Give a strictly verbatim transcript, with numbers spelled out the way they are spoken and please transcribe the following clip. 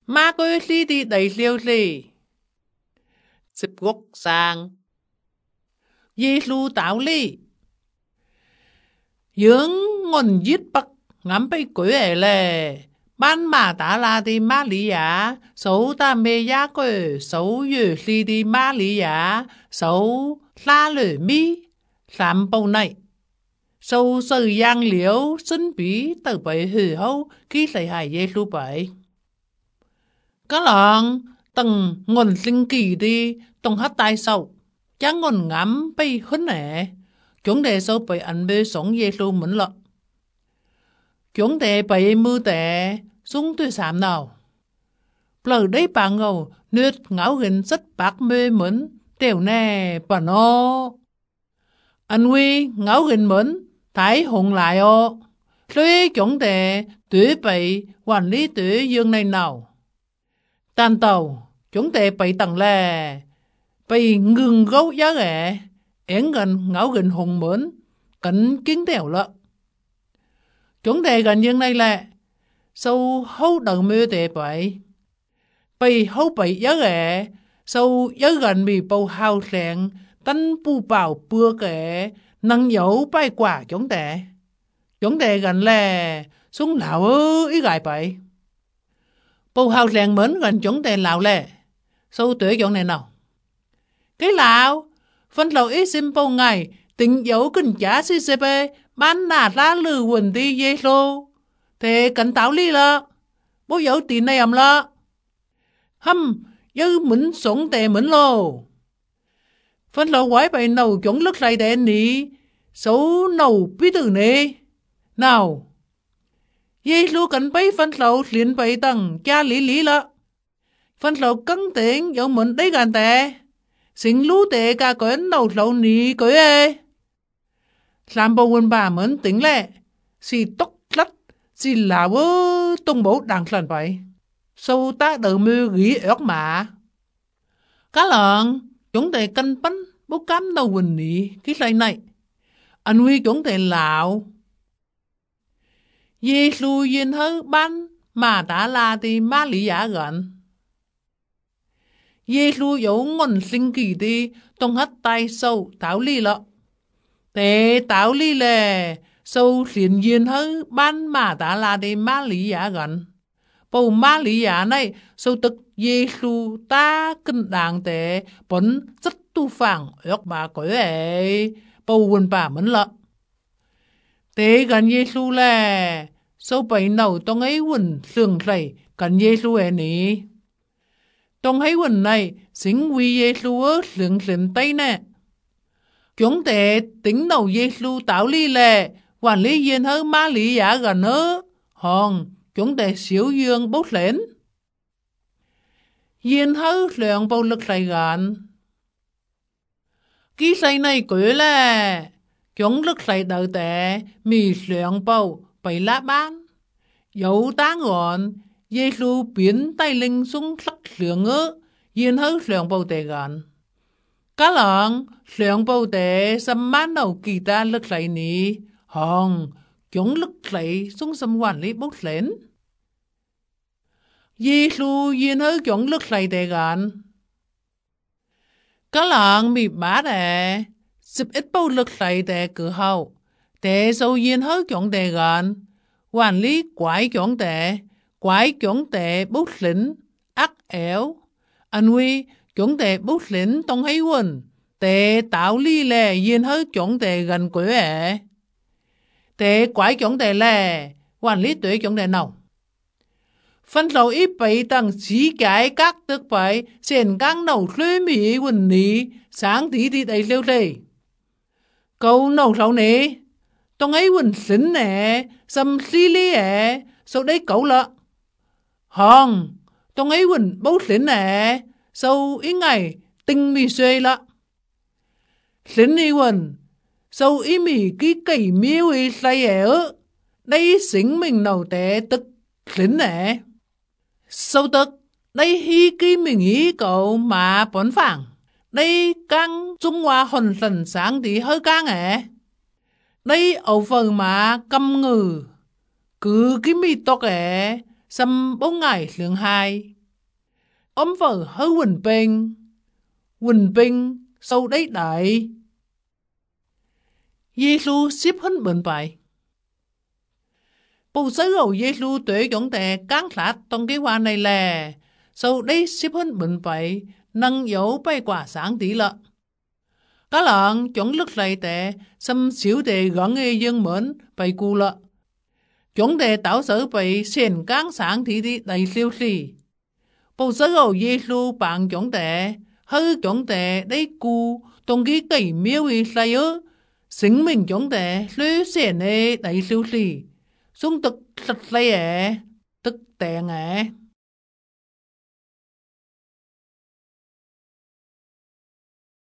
ma cô li đi đầy liêu li. Sịp gốc sang. Giê-xu tạo li. Dưỡng ngôn giết bắc ngắm bay quỷ ế lệ. Ban mà ta la đi ma lý giả. Sấu ta mê giá quỷ. Sấu yu li đi ma lý giả. Sấu la lửa mi. Làm bầu này. Sấu sự giang liễu. Sinh bí tờ bày hư hâu. Khi xảy hại Giê-xu bày. Các lần từng nguồn sinh kỳ đi. Tông hát tai sâu. Chẳng nguồn ngắm bay hứng nè. Chúng đề sâu bởi ảnh bê sống Giê-xu mẫn lọ. Chúng đề bởi mưu tệ xuống tôi sạm nào. Bởi đấy bà ngầu nướt ngáo hình rất bác mê mẫn đều nè bà nó. Anh huy ngáo hình mẫn thái hùng lại ô. Lưới chúng đề tuổi bởi quản lý tuổi dương này nào. Tàn tàu chúng đề bởi tầng lè bởi ngừng gấu giá ghẻ. Én gần ngáo gần hùng mướn, cẩn kiến đèo lợ. Chúng đề gần như này là sâu hấu đầu mưa đề bởi. Bởi hấu bởi giá ghẻ, sâu giá gần mì bầu hào sẹn, tánh bù bảo bưa ghẻ, nâng dấu bay quả chúng đề. Chúng đề gần là xuống lão ư ý gài bởi. Bầu hào sẹn mến gần chúng đề lão lệ, sâu tuổi chúng này nào. Cái lão, phân lầu ít xin bầu ngày, tình dấu kinh trả xí xê bê, bán nà ra lư quần đi Giê-xu. Thế cảnh táo lý lợ, bố dấu tiền này ẩm lợ. Hâm, dư mẫn sống tệ mẫn lô. Phân lầu quái bày nầu chống lức lại đèn ní, xấu nầu bí tử nê. Nào, Giê-xu cảnh bấy phân lầu liền bày tầng cha lý lý lợ. Phân lầu cân tiền dấu mẫn đấy gàn tệ. Xin lũ tệ cả cơn đầu lâu ní cởi ê. Làm bầu quân bà mến tính lệ. Xì tốc lách. Xì là bơ tung bố đằng lần vậy. Sâu ta đỡ mưa ghi ớt mà. Cá lợn. Chúng ta canh bánh bố cám đầu quỳnh ní. Cái này này. Anh huy chúng ta lạo. Giê-xu yên hơ ban. Mà đã là thì má lý giả gần. Giê-xu dấu ngôn sinh kỳ đi, tông hát tay sâu táo ly lọ. Thế táo ly lè, sâu xuyên nhiên hơ ban mà ta là đi má lý giả gần. Bầu má lý giả này, sâu tức Giê-xu ta kinh đàng tệ, bấn rất tu phẳng ước bà cõi hệ, bầu quần bà mấn lọ. Thế gần Giê-xu lè, sâu bày nầu tông ấy quần sườn rầy gần Giê-xu hệ ní. Trong thấy quần này, xính quy Giê-xu ớ lượn lượn tay nè. Chúng tệ tính đầu Giê-xu tạo lý lệ, quản lý viên hơ má lý giả gần ớ. Hòn, chúng tệ xíu dương bốc lên. Viên hơ lượn bầu lực sài gần. Ký xây này cưới là, chúng lực sài đầu tệ, mì lượn bầu, bày lá bán. Dấu tá ngọn, Giê-xu biến tay linh xuống sắc lượng ớ, yên hớ lượng bầu tệ gần. Cá lợn, lượng bầu tệ xâm mát đầu kỳ ta lực lại ní, hòn, chúng lực lại xuống xâm quản lý bốc lên. Giê-xu yên hớ chúng lực lại tệ gần. Cá lợn bị bá tệ, xịp ít bầu lực lại tệ cử hậu, tệ sâu yên hớ chúng tệ gần, quản lý quái chúng tệ, quái chuẩn tệ bút lĩnh, ác ẻo. Anh huy chuẩn tệ bút lĩnh tông thấy quần, tệ tạo ly lệ yên hớ chuẩn tệ gần quỷ ệ. Tệ quái chuẩn tệ lệ, quản lý tuệ chuẩn tệ nào. Phân lầu ít bày tăng chỉ cái các tức bày, xền căng nầu lưới mỹ quần ní, sáng tí đi đầy liêu lì. Câu nầu sầu ní, tông ấy quần xính nè, xâm xí lý ệ, sau đấy cậu lợ. Hòn, tông ấy quần bố xính nè, sau ý ngày tinh mì xuê lợ. Xính ý quần, sau ý mì ký cây miêu ý say ế, đây xính mình nầu tệ tức xính nè. Sau tức, đây hi ký mình ý cậu mà bón phẳng, đây căng Trung Hoa hồn sần sáng thì hơi căng ế. Đây ẩu phần mà căm ngừ, cứ ký mì tóc ế, xâm bố ngày lượng hai. ôm vợ hơi quỳnh bình, quỳnh bình sau đấy đại. Giê-xu xếp hơn bệnh bài. Bầu sớ gầu Giê-xu tuệ dũng tệ cán sát trong cái hoa này là sau đấy xếp hơn bệnh bài năng yếu bay quả sáng tí lợ. Cá lợn chuẩn lúc này tệ xâm xíu tệ gọn nghe dương mến bay cù lợ. Chuẩn tệ tạo sở bay xền cán sáng tí tí đầy siêu xì. Bầu sớ gầu Giê-xu bằng chuẩn tệ hơi chuẩn tệ đấy cù trong cái cây miêu y say ớ. Sinh mình chuẩn tệ lưu xền ê đầy siêu xì. Xung tức sạch lây ế, tức tèng ế.